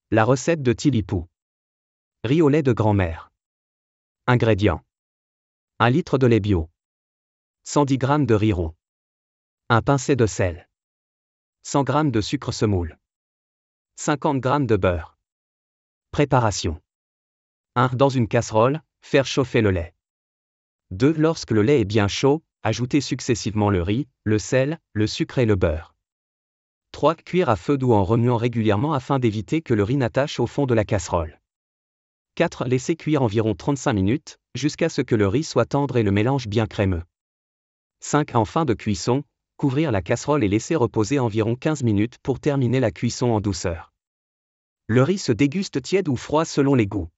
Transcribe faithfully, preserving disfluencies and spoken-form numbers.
La recette de Tilipou. Riz au lait de grand-mère. Ingrédients. un litre de lait bio. cent dix grammes de riz roux. un pincé de sel. cent grammes de sucre semoule. cinquante grammes de beurre. Préparation. un Dans une casserole, faire chauffer le lait. deux Lorsque le lait est bien chaud, ajoutez successivement le riz, le sel, le sucre et le beurre. trois Cuire à feu doux en remuant régulièrement afin d'éviter que le riz n'attache au fond de la casserole. quatre Laissez cuire environ trente-cinq minutes, jusqu'à ce que le riz soit tendre et le mélange bien crémeux. cinq En fin de cuisson, couvrir la casserole et laisser reposer environ quinze minutes pour terminer la cuisson en douceur. Le riz se déguste tiède ou froid selon les goûts.